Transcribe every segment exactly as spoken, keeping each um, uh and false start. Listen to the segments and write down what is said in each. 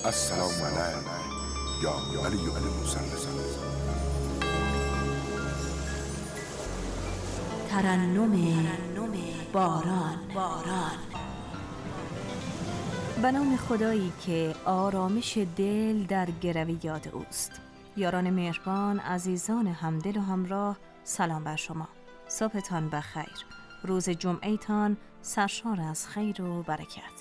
السلام علیک یا علی بن موسی. ترنم باران. به نام خدایی که آرامش دل در گرویات اوست. یاران مهربان، عزیزان همدل و همراه، سلام بر شما. صبحتان بخیر. روز جمعه تان سرشار از خیر و برکت.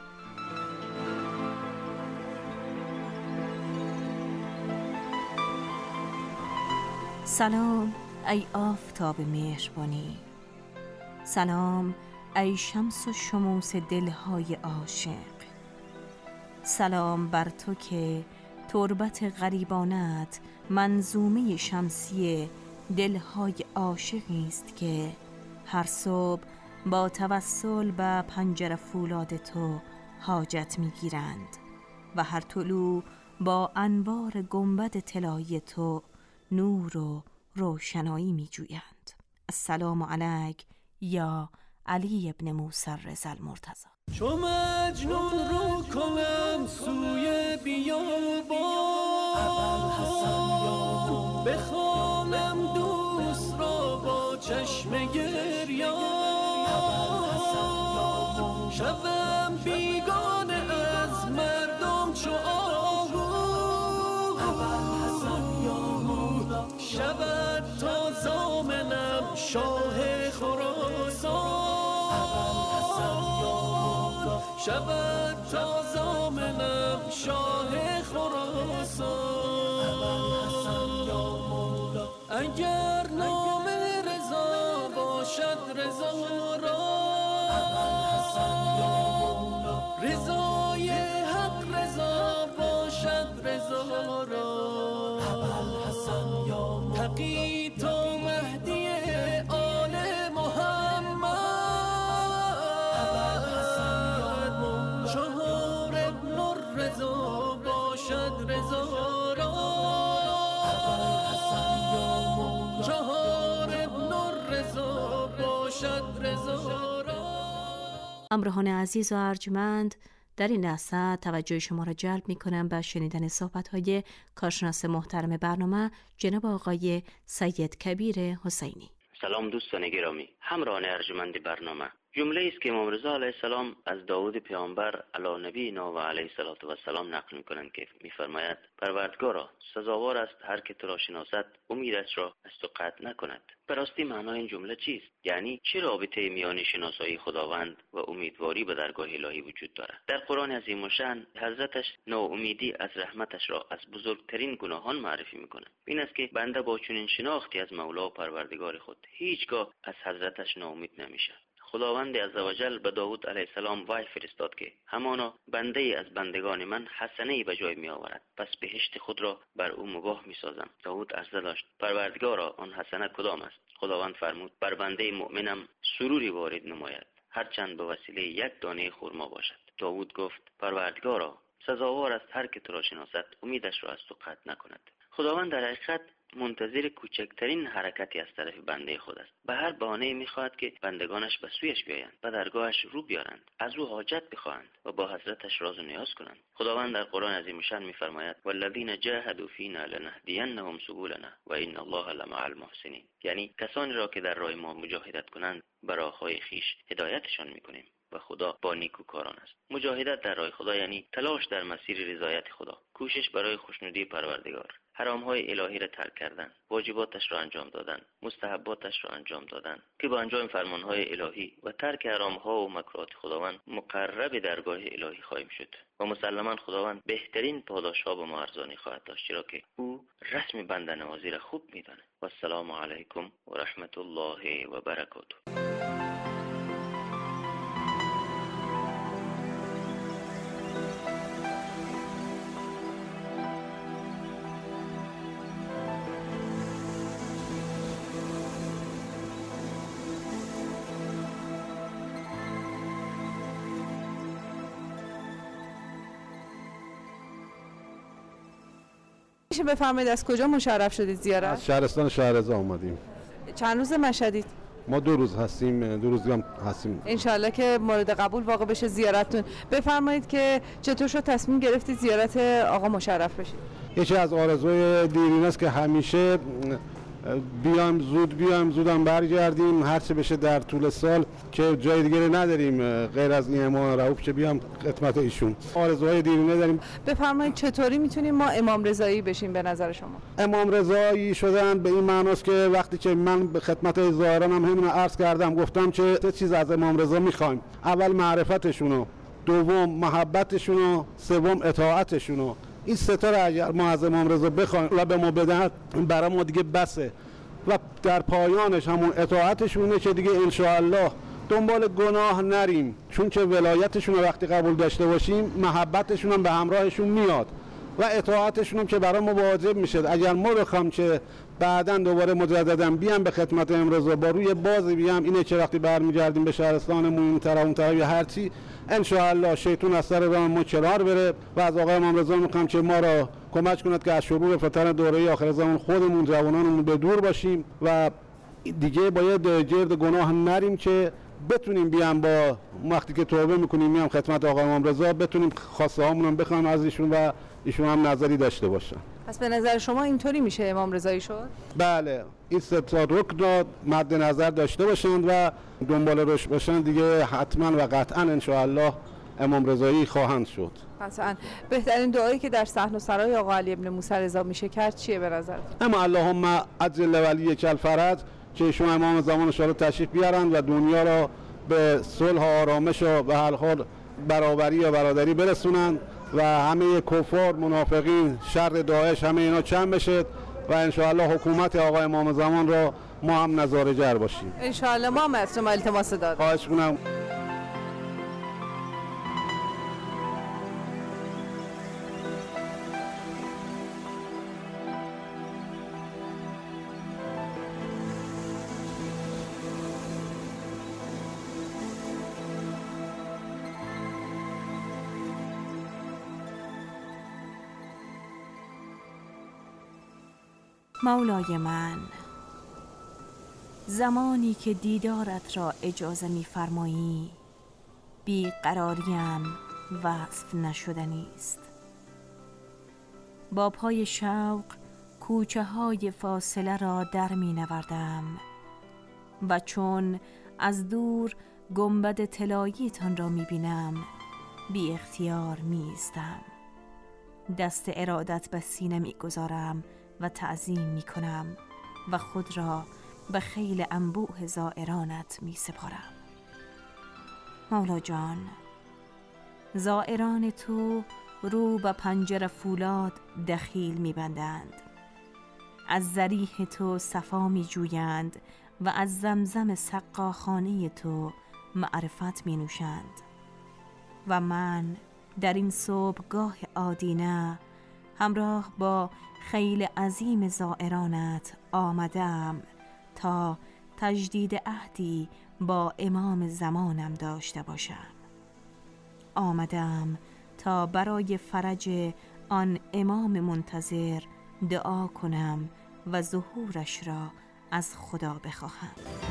سلام ای آفتاب مهربانی، سلام ای شمس و شموس دلهای عاشق، سلام بر تو که تربت غریبانت منظومه شمسی دلهای عاشقی است که هر صبح با توسل به پنجره فولاد تو حاجت میگیرند و هر طلوع با انوار گنبد طلایی تو نور و روشنایی می جویند. السلام علیک یا علی ابن موسی رضی المرتضی. چو مجنون رو کنم سوی بیابان، ابوالحسن یا بخوانم دوست را با چشم گریان، ابوالحسن یا شوم بیگانه از مردم چو آهو، ابوالحسن یا شود تا زامنم شاه خراسان، شود تا زامنم شاه خراسان. اگر نام رضا باشد رضا را، رضای حق رضا باشد رضا را، تقی تو مهدی آل محمد، چهار ابن الرضا باشد رضا را، چهار ابن الرضا باشد رضا را. همراهان عزیز و ارجمند، در این لحظه توجه شما را جلب می کنم به شنیدن صحبت‌های کارشناس محترم برنامه جناب آقای سید کبیر حسینی. سلام دوستان گرامی، همراهان ارجمند برنامه. جمله است که امام رضا علیه السلام از داوود پیامبر علی نبینا و علیه السلام نقل می‌کنند که می‌فرماید پروردگارا، سزاوار است هر که تو را شناسد امیدش را از تو قطع نکند. به راستی معنای این جمله چیست؟ یعنی چه رابطه میان شناسایی خداوند و امیدواری به درگاه الهی وجود دارد؟ در قرآن عظیم الشأن حضرتش ناامیدی از رحمتش را از بزرگترین گناهان معرفی می‌کند. این است که بنده با چنین شناختی از مولا و پروردگار خود هیچگاه از حضرتش ناامید نمی‌شود. خداوند عزوجل به داوود علیه السلام وحی فرستاد که همانا بنده ای از بندگان من حسنه‌ای به جای می آورد، پس بهشت خود را بر او مباح می سازم. داوود عرضه داشت پروردگارا، آن حسنه کدام است؟ خداوند فرمود بر بنده مؤمنم سروری وارد نماید، هرچند به وسیله یک دانه خرما باشد. داوود گفت پروردگارا، سزاوار است هر که تو را شناسد امیدش را از تو قطع نکند. خداوند در حقیقت منتظر کوچکترین حرکتی از طرف بنده خود است. به هر بهانه‌ای می‌خواهد که بندگانش به سویش بیایند، به درگاهش رو بیارند، از او حاجت بخواهند و با حضرتش راز و نیاز کنند. خداوند در قرآن عظیم الشأن می‌فرماید والذین جاهدوا فینا لنهدینهم سبلنا و ان الله لمع المحسنین، یعنی کسانی را که در راه ما مجاهدت کنند به راه‌های خویش هدایتشان می‌کنیم و خدا با نیکوکاران است. مجاهدت در راه خدا یعنی تلاش در مسیر رضایت خدا، کوشش برای خوشنودی پروردگار، حرام‌های الهی را ترک کردن، واجباتش را انجام دادن، مستحباتش را انجام دادن که با انجام فرمان‌های الهی و ترک حرام‌ها و مکروهات خداوند مقرب درگاه الهی خواهیم شد و مسلماً خداوند بهترین پاداش‌ها به ما ارزانی خواهد داشت، چرا که او رسم بنده نوازی را خوب می‌داند. و السلام علیکم و رحمت الله و برکاته. میشه بفرمایید از کجا مشرف شدید زیارت؟ از شهرستان شهرضا اومدیم. چند روز مشهدید؟ ما دو روز هستیم، دو روز هم هستیم. انشالله که مورد قبول واقع بشه زیارتتون. بفرمایید که چطور شد تصمیم گرفتید زیارت آقا مشرف بشید؟ یکی از آرزوی دیرین است که همیشه بیایم زود بیایم زودم برگردیم، هر چه بشه در طول سال که جای دیگه نداریم غیر از این امام رؤوف که بیام خدمت ایشون. آرزوهای دیرینه داریم. بفرمایید چطوری میتونیم ما امام رضایی بشیم به نظر شما؟ امام رضایی شدن به این معناست که وقتی که من به خدمت زائرانم همین عرض کردم، گفتم که سه چیز از امام رضا میخوایم: اول معرفتشونو، دوم محبتشونو، سوم اطاعتشونو. این سه تا را اگر ما از امام رضا بخوایم و به ما بدن برای ما دیگه بسه. و در پایانش همون اطاعتشونه که دیگه انشاءالله دنبال گناه نریم، چون که ولایتشون رو وقتی قبول داشته باشیم محبتشون هم به همراهشون میاد و اطاعتشون هم که برای ما واجب میشه. اگر ما بخوام که بعداً دوباره مجدداً بیام به خدمت امام رضا با روی بازی بیام، اینه که وقتی برمیگردیم به شهرستانمون این طرف اون طرف یا هر چی، ان شاء الله شیطان از سر راه ما کنار بره. و از آقای امام رضا میخوام که ما را کمک کند که از شرور فتن دوره آخر زمان خودمون جوانانمون به دور باشیم و دیگه باید گرد گناه نریم که بتونیم بیام با وقتی که توبه میکنیم میام خدمت آقای امام رضا بتونیم خواسته هامون هم بخوایم از ایشون و ایشون هم نظری داشته باشن. پس به نظر شما اینطوری میشه امام رضایی شد؟ بله، این سه تا رکن را مد نظر داشته باشند و دنبال روش باشن، دیگه حتما و قطعا ان شاء الله امام رضایی خواهند شد. قطعا. بهترین دعایی که در صحن و سرای آقا علی ابن موسی رضا میشه کرد چیه به نظر؟ اما اللهم عجل ولیک الفرج، که ایشون امام زمان ان تشریف بیارن و دنیا را به صلح و آرامش و به هر حال برابری و برادری برسونن و همه کفار، منافقین، شر داعش، همه اینا کم بشه و ان شاء الله حکومت آقا امام زمان را ما هم نظاره‌گر باشیم. ان شاء الله. ما هم از شما التماس داریم. خواهش می‌کنم. مولای من، زمانی که دیدارت را اجازه می‌فرمایی، بیقراریم وصف نشدنی است. با پای شوق کوچه های فاصله را در می نوردم و چون از دور گنبد طلایی‌تان را می بینم بی اختیار می ایستم. دست ارادت به سینه می گذارم و تعظیم می کنم و خود را به خیل انبوه زائرانت می سپارم. مولا جان، زائران تو رو به پنجره فولاد دخیل می بندند، از ذریح تو صفا می جویند و از زمزم سقاخانه تو معرفت می نوشند و من در این صبحگاه آدینه همراه با خیل عظیم زائرانت آمدم تا تجدید عهدی با امام زمانم داشته باشم. آمدم تا برای فرج آن امام منتظر دعا کنم و ظهورش را از خدا بخواهم.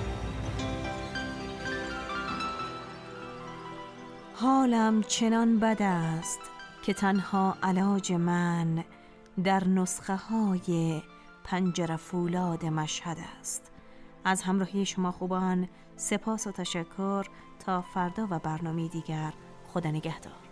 حالم چنان بد است که تنها علاج من در نسخه های پنجره فولاد مشهد است. از همراهی شما خوبان سپاس و تشکر. تا فردا و برنامه دیگر، خدا نگهدار.